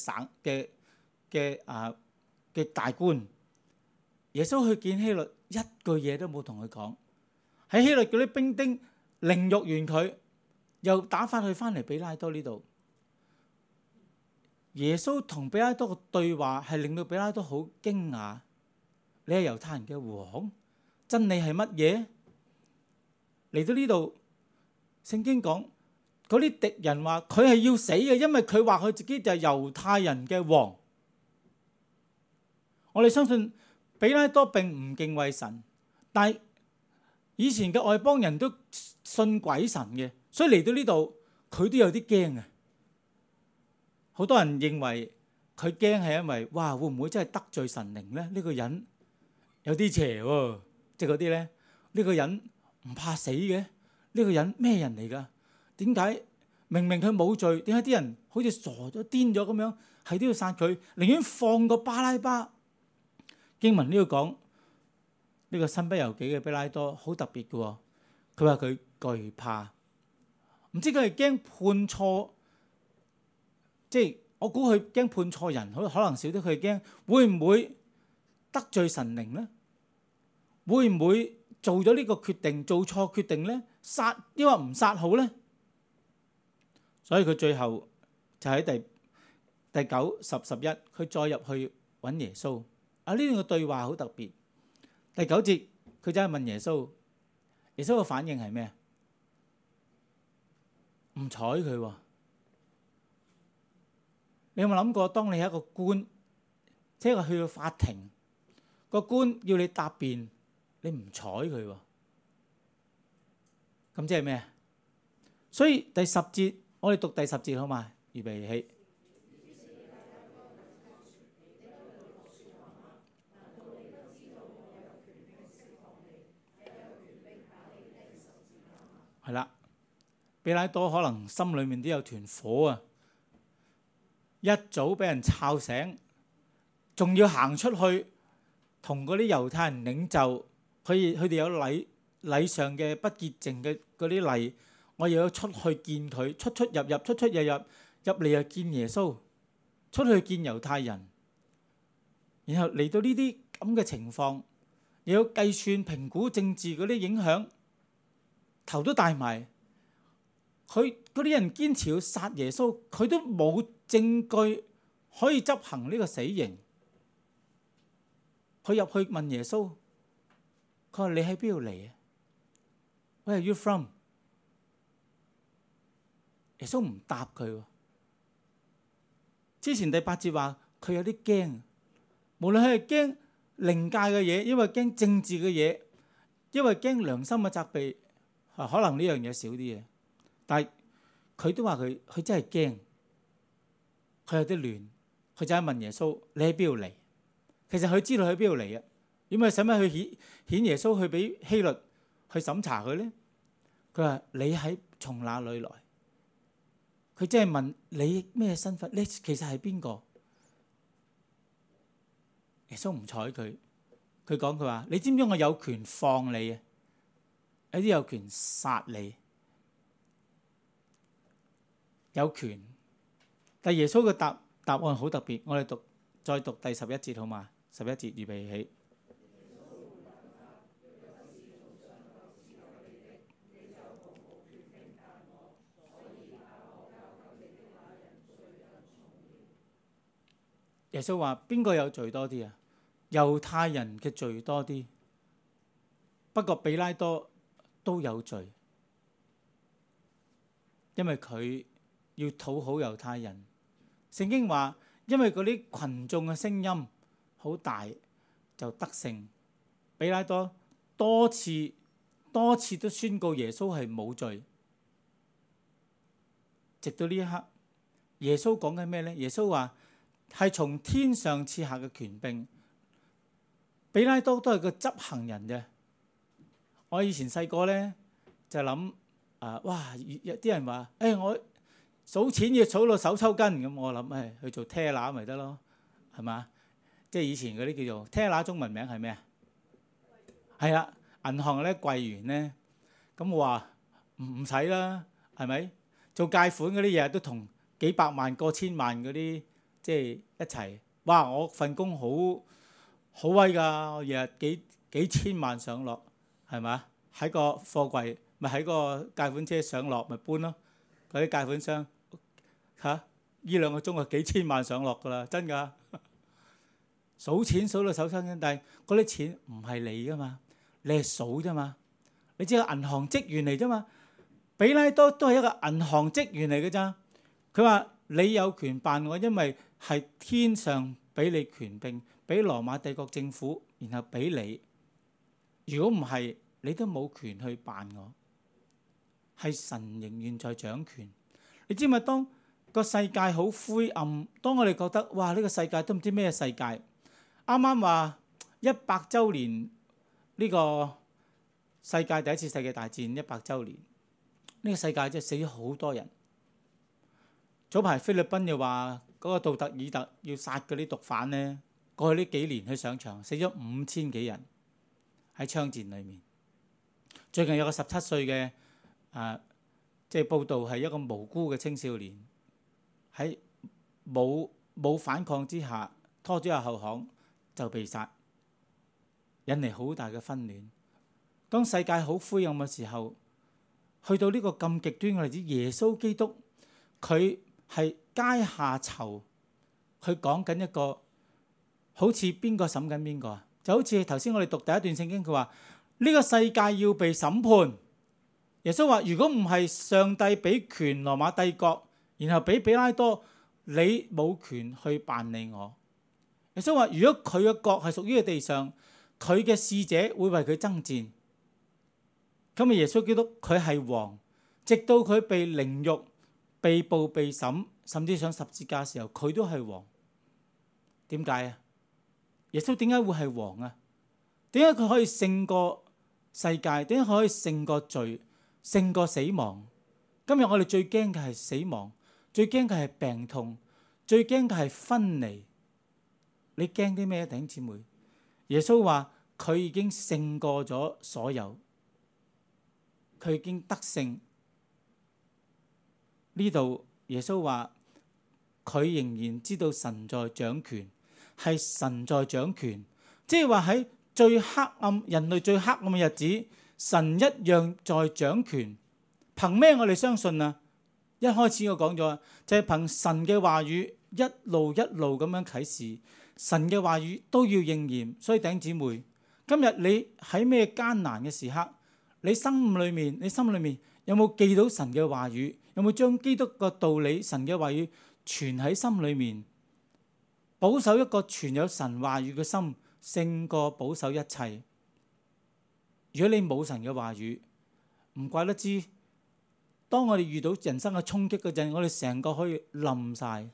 大官。耶穌去見希律，一句嘢都冇同佢講。喺希律嗰啲兵丁凌辱完佢，又打翻佢翻嚟比拉多呢度。耶穌同比拉多嘅對話係令到比拉多好驚訝。你係猶太人嘅王，真理係乜嘢？嚟到呢度，聖經講嗰啲敵人話佢係要死嘅，因為佢話佢自己就係猶太人嘅王。我哋相信比拉多並唔敬畏神，但係以前嘅外邦人都信鬼神嘅，所以嚟到呢度佢都有啲驚嘅。好多人認為佢驚係因為哇，會唔會真係得罪神靈咧？呢個人有啲邪喎，即係嗰啲咧。呢個人唔怕死嘅，呢個人咩人嚟㗎？點解明明佢冇罪，點解啲人好似傻咗、癲咗咁樣，係都要殺佢，寧願放個巴拉巴？經文呢度講呢個身不由己嘅比拉多好特別嘅喎，佢話佢懼怕，唔知佢係驚判錯。即係我估佢驚判錯人，可能少啲。佢驚會唔會得罪神靈咧？會唔會做咗呢個決定做錯決定咧？殺抑或唔殺好咧？所以佢最後就喺第9、10、11，佢再入去揾耶穌。啊，呢段嘅對話好特別。第9節佢就係問耶穌，耶穌嘅反應係咩？唔睬佢喎。你有冇諗過，當你係一個官，即係去到法庭，個官要你答辯，你唔睬佢喎，咁即係咩？所以第10節，我哋讀第10節好嘛？預備起。係啦，比拉多可能心裏面都有團火啊！一早俾人吵醒，仲要行出去同嗰啲猶太人領袖，佢哋有禮禮上嘅不潔淨嘅嗰啲禮，我又要出去見佢，出出入入，出出入入，入嚟又見耶穌，出去見猶太人，然後嚟到呢啲咁嘅情況，又要計算評估政治嗰啲影響，頭都大埋。佢嗰啲人堅持要殺耶穌，佢都冇證據可以執行呢個死刑。佢入去問耶穌，佢話：你喺邊度嚟啊？Where are you from？ 耶穌唔答佢。之前第8節話佢有啲驚，無論佢係驚靈界嘅嘢，因為驚政治嘅嘢，因為驚良心嘅責備，可能呢樣嘢少啲嘅。但係佢都話佢真係驚，佢有啲亂，佢就係問耶穌：你喺邊度嚟？其實佢知道佢喺邊度嚟嘅，點解使乜去顯耶穌去俾希律去審查佢咧？佢話：你喺從哪裏來？佢真係問你咩身份？你其實係邊個？耶穌唔睬佢，佢講佢話：你知唔知我有權放你啊？有啲有權殺你，有權。但耶穌嘅答案好特別，我哋再讀第11節好嘛？11節預備起。耶穌話：邊個有罪多啲啊？猶太人嘅罪多啲，不過比拉多都有罪，因為佢要討好猶太人。聖經話，因為嗰啲群眾嘅聲音好大，就得勝。比拉多多次都宣告耶穌係冇罪，直到呢一刻，耶穌講緊咩呢？耶穌話係從天上賜下嘅權柄，比拉多都係個執行人嘅。我以前細個呢，就諗哇！有啲人話我數錢要數到手抽筋，咁我諗去做 teller 咪得咯，係嘛？即係以前嗰啲叫做 teller，中文名係咩啊？係啊，銀行咧櫃員咧，咁我話唔使啦，係咪？做貸款嗰啲日日都同幾百萬過千萬嗰啲即係一齊，哇！我份工好威㗎，我日日幾千萬上落，係咪？喺個貨櫃咪喺個貸款車上落咪搬咯，嗰啲貸款商呢2個鐘就幾千萬上落㗎啦，真㗎。數錢數到手抽筋，但係嗰啲錢唔係你㗎嘛，你係數啫嘛，你只係銀行職員嚟啫嘛。比拉多都係一個銀行職員嚟㗎咋。佢話你有權辦我，因為係天上俾你權柄，俾羅馬帝國政府，然後俾你。如果唔係，你都冇權去辦我。係神仍然在掌權。你知唔知當個世界好灰暗，當我哋覺得哇呢個世界都唔知咩世界，啱啱話100週年呢個世界第一次世界大戰100週年，呢個世界真係死咗好多人。早排菲律賓又話嗰個杜特爾特要殺嗰啲毒販呢，過去呢幾年去上場死咗5000幾人喺槍戰裏面。最近有個17歲嘅即係報道係一個無辜嘅青少年喺冇反抗之下拖咗入後巷就被殺，引嚟好大嘅紛亂。當世界好灰暗嘅時候，去到呢個咁極端嘅例子，耶穌基督佢係階下囚，佢講緊一個好似邊個審緊邊個啊？就好似頭先我哋讀第一段聖經，佢話呢個世界要被審判。耶穌話：如果唔係上帝俾權羅馬帝國，然後俾比拉多，你冇權去辦理我。耶穌話：如果佢嘅國係屬於地上，佢嘅使者會為佢爭戰。今日耶穌基督佢係王，直到佢被凌辱、被捕、被審，甚至上十字架嘅時候，佢都係王。點解啊？耶穌點解會係王啊？點解佢可以勝過世界？點解佢可以勝過罪？勝過死亡。今日我哋最驚嘅係死亡，最驚嘅係病痛，最驚嘅係分離。你驚啲咩，弟兄姊妹？耶穌話佢已經勝過咗所有。 佢已經得勝。呢度耶穌話佢仍然知道神在掌權，係神在掌權，即係話喺最黑暗、人類最黑暗嘅日子，神一樣在掌權。憑咩我哋相信啊？一開始我講咗，就係憑神嘅話語一路一路咁樣啟示，神嘅話語都要應驗。所以弟兄姊妹，今日你喺咩艱難嘅時刻，你心裏面有冇記到神嘅話語？有冇將基督個道理、神嘅話語存喺心裏面？保守一個存有神話語嘅心，勝過保守一切。如果你冇神嘅話語，唔怪得知，當我哋遇到人生嘅衝擊嗰陣，我哋成個可以冧晒。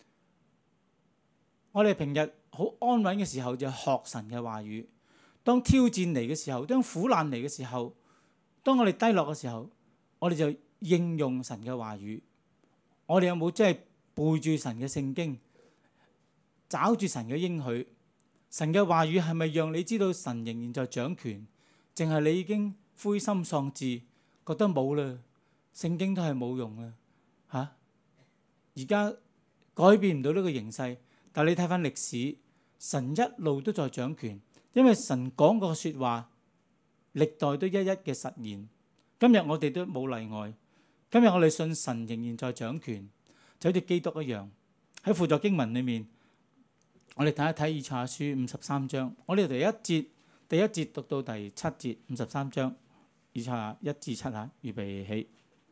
我哋平日好安穩嘅時候就學神嘅話語，當挑戰嚟嘅時候，當苦難嚟嘅時候，當我哋低落嘅時候，我哋就應用神嘅話語。我哋有冇真係背住神嘅聖經，找住神嘅應許？神嘅話語係咪讓你知道神仍然在掌權？淨係你已經灰心喪志，覺得冇啦，聖經都係冇用啦嚇。而家改變唔到呢個形勢，但係你睇翻歷史，神一路都在掌權，因為神講過嘅説話，歷代都一一嘅實現。今日我哋都冇例外。今日我哋信神仍然在掌權，就好似基督一樣。喺輔助經文裏面，我哋睇一睇以賽亞書53章，我哋第一節讀到第7節，53章以賽亞1至7下，預備起。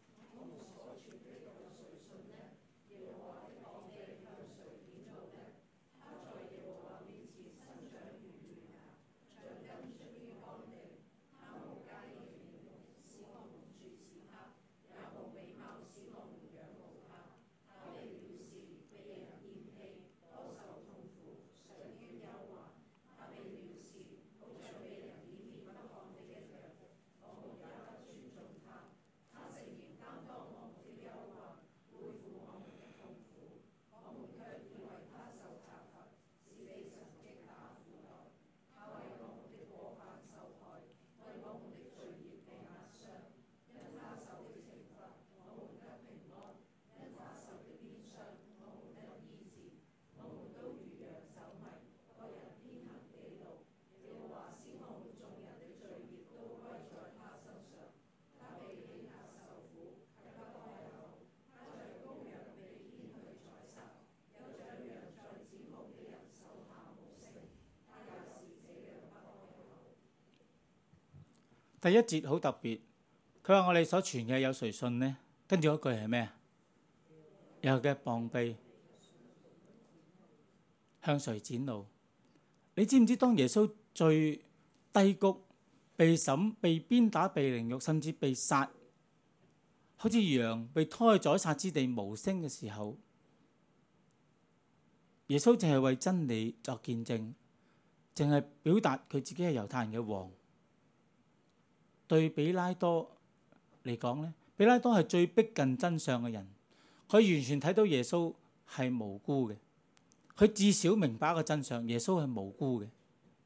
第一節好特別，佢話我哋所傳嘅有誰信呢？跟住嗰句係咩？有嘅膀臂向誰展露？你知唔知當耶穌最低谷、被審、被鞭打、被凌辱，甚至被殺，好似羊被拖去宰殺之地無聲嘅時候，耶穌淨係為真理作見證，淨係表達佢自己係猶太人嘅王。對比拉多嚟講呢，比拉多係最逼近真相嘅人，佢完全睇到耶穌係無辜嘅，佢至少明白一個真相，耶穌係無辜嘅。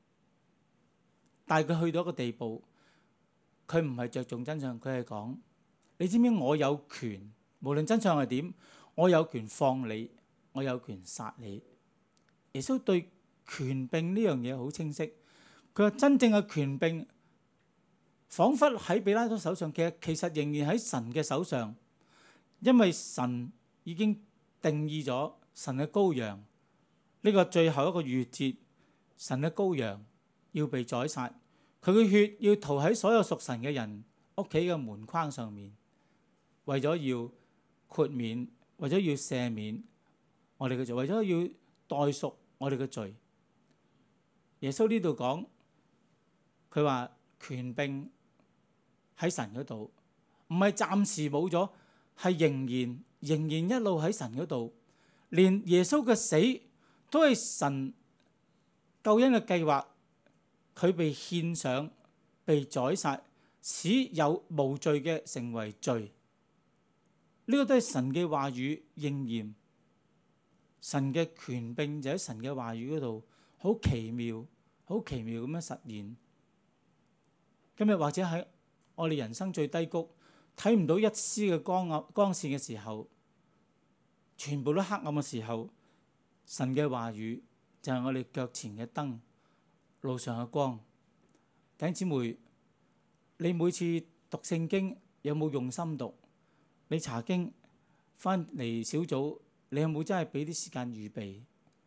但係佢去到一個地步，佢唔係着重真相，佢係講：你知唔知我有權，無論真相係點，我有權放你，我有權殺你。耶穌對權柄呢樣嘢好清晰，佢話真正嘅權柄彷彿喺比拉多手上，其實仍然喺神嘅手上，因為神已經定義咗神嘅羔羊，呢個最後一個逾越節，神嘅羔羊要被宰殺，佢嘅血要塗喺所有屬神嘅人屋企嘅門框上面，為咗要豁免，為咗要赦免我哋嘅罪，為咗要代贖我哋嘅罪。耶穌呢度講，佢話權柄喺神嗰度，唔係暫時冇咗，係仍然一路喺神嗰度。連耶穌嘅死都係神救恩嘅計劃，佢被獻上、被宰殺，使有無罪嘅成為罪。呢個都係神嘅話語應驗，神嘅權柄就喺神嘅話語嗰度，好奇妙咁樣實現。今日或者喺我哋人生最低谷，睇唔到一絲嘅光線嘅時候，全部都黑暗嘅時候，神嘅話語就係我哋腳前嘅燈，路上嘅光。弟兄姊妹，你每次讀聖經有冇用心讀？你查經翻嚟小組，你有冇真係俾啲時間預備？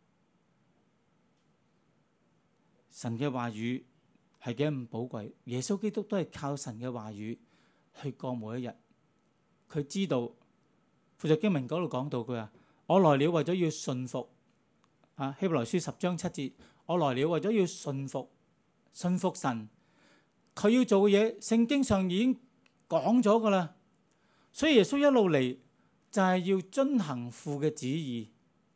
神嘅話語係幾咁寶貴？耶穌基督都係靠神嘅話語去過每一日。佢知道，附著經文嗰度講到佢話：我來了為咗要順服。希伯來書10章7節，我來了為咗要順服神。佢要做嘅嘢，聖經上已經講咗噶啦。所以耶穌一路嚟就係要遵行父嘅旨意，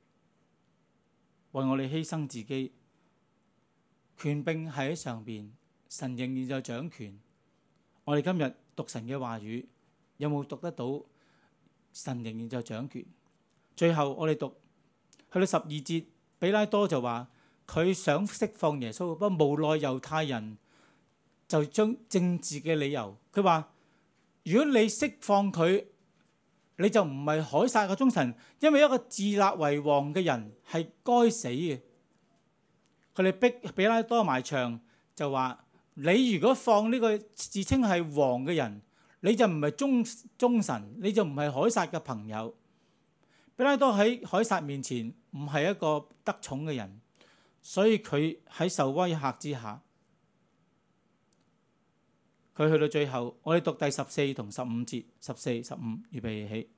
為我哋犧牲自己。權柄係喺上邊，神仍然就掌權。我哋今日讀神嘅話語，有冇讀得到？神仍然就掌權。最後我哋讀去到12節，比拉多就話佢想釋放耶穌，不過無奈猶太人就將政治嘅理由，佢話如果你釋放佢，你就唔係凱撒嘅忠臣，因為一個自立為王嘅人係該死嘅。佢哋逼比拉多埋牆，就話你如果放呢個自稱係王嘅人，你就唔係忠臣，你就唔係凱撒嘅朋友。比拉多喺凱撒面前唔係一個得寵嘅人，所以佢喺受威嚇之下，佢去到最後，我哋讀第14同15節，14、15，預備起。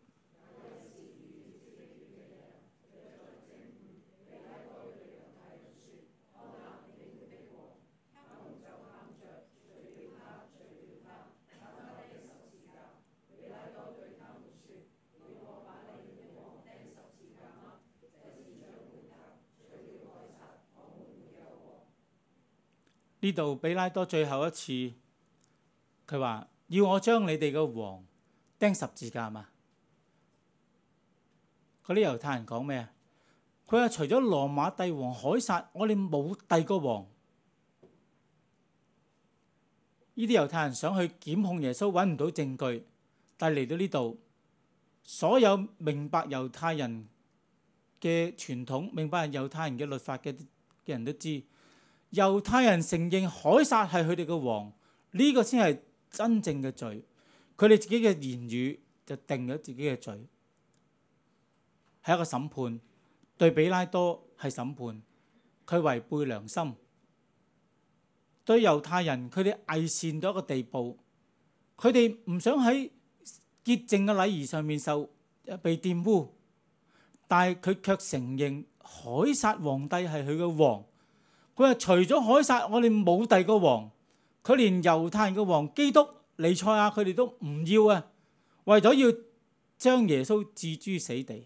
呢度比拉多最後一次，佢話要我將你哋嘅王釘十字架嘛？嗰啲猶太人講咩啊？佢話除咗羅馬帝王凱撒，我哋冇第二個王。呢啲猶太人想去檢控耶穌，揾唔到證據，但係嚟到呢度，所有明白猶太人嘅傳統、明白猶太人嘅律法嘅人都知。猶太人承認凱撒係佢哋嘅王，呢個先係真正嘅罪。佢哋自己嘅言語就定咗自己嘅罪，係一個審判。對比拉多係審判，佢違背良心。對猶太人，佢哋偽善到一個地步，佢哋唔想喺潔淨嘅禮儀上面被玷污，但係佢卻承認凱撒皇帝係佢嘅王。佢話除咗凱撒，我哋冇第二個王。佢連猶太人嘅王基督彌賽亞佢哋都唔要啊！為咗要將耶穌置諸死地，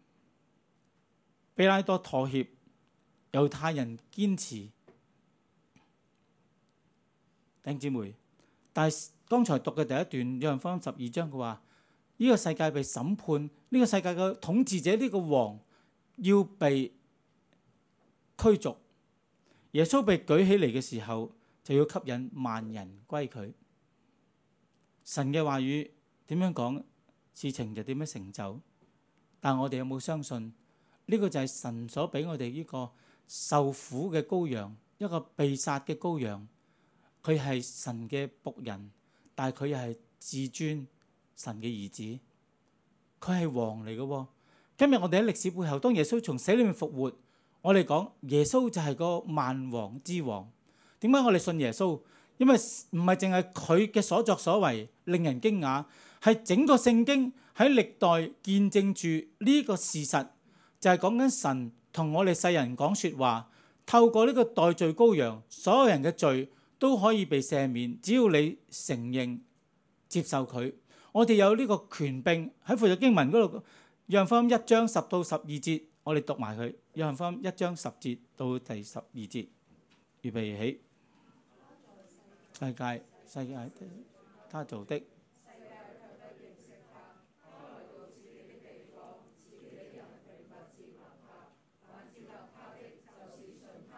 比拉多妥協，猶太人堅持。弟兄姊妹，但係剛才讀嘅第一段約翰福音12章，佢話呢個世界被審判，呢個世界嘅統治者，呢個王要被驅逐。耶穌被舉起嚟嘅時候，就要吸引萬人歸佢。神嘅話語點樣講，事情就點樣成就。但我哋有冇相信呢個就係神所俾我哋呢個受苦嘅羔羊，一個被殺嘅羔羊。佢係神嘅僕人，但係佢又係至尊神嘅兒子。佢係王嚟嘅。今日我哋喺歷史背後，當耶穌從死裏面復活，我哋講耶穌就係個萬王之王。點解我哋信耶穌？因為唔係淨係佢嘅所作所為令人驚訝，係整個聖經喺歷代見證住呢個事實，就係講緊神同我哋世人講說話，透過呢個代罪羔羊，所有人嘅罪都可以被赦免，只要你承認接受佢。我哋有呢個權柄喺附著經文嗰度，約翰福音1章10到12節，我哋讀埋佢。約翰福音1章10節到第12節，預備起。世界他做的，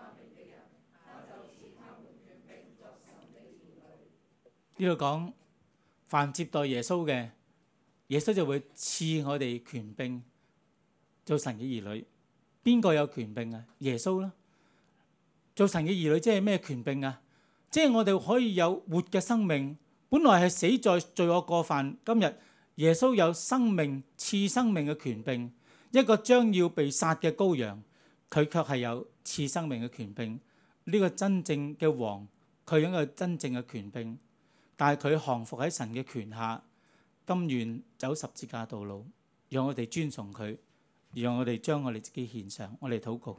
呢度講凡接待耶穌嘅，耶穌就會賜我哋權柄做神嘅兒女。邊個有權柄啊？耶穌啦。做神嘅兒女即係咩權柄啊？即係我哋可以有活嘅生命，本來係死在罪惡過犯，今日耶穌有生命賜生命嘅權柄。一個將要被殺嘅羔羊，佢卻係有賜生命嘅權柄。呢個真正嘅王，佢擁有真正嘅權柄，但係佢降服喺神嘅權下，甘願走十字架道路，讓我哋尊崇佢，讓我哋將我哋自己獻上。我哋禱告，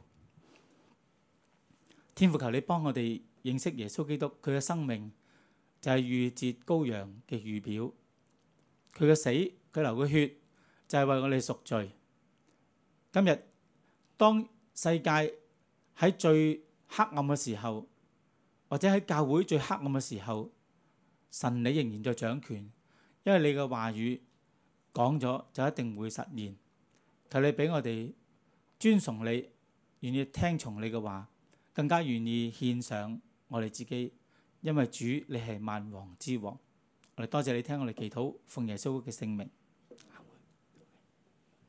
天父，求你幫我哋認識耶穌基督，佢嘅生命就係逾節羔羊嘅預表，佢嘅死，佢流嘅血就係為我哋贖罪。今日當世界喺最黑暗嘅時候，或者喺教會最黑暗嘅時候，神你仍然在掌權，因為你嘅話語講咗就一定會實現。求你俾我哋尊崇你，願意聽從你嘅話，更加願意獻上我哋自己，因為主你係萬王之王。我哋多謝你聽我哋祈禱，奉耶穌嘅聖名。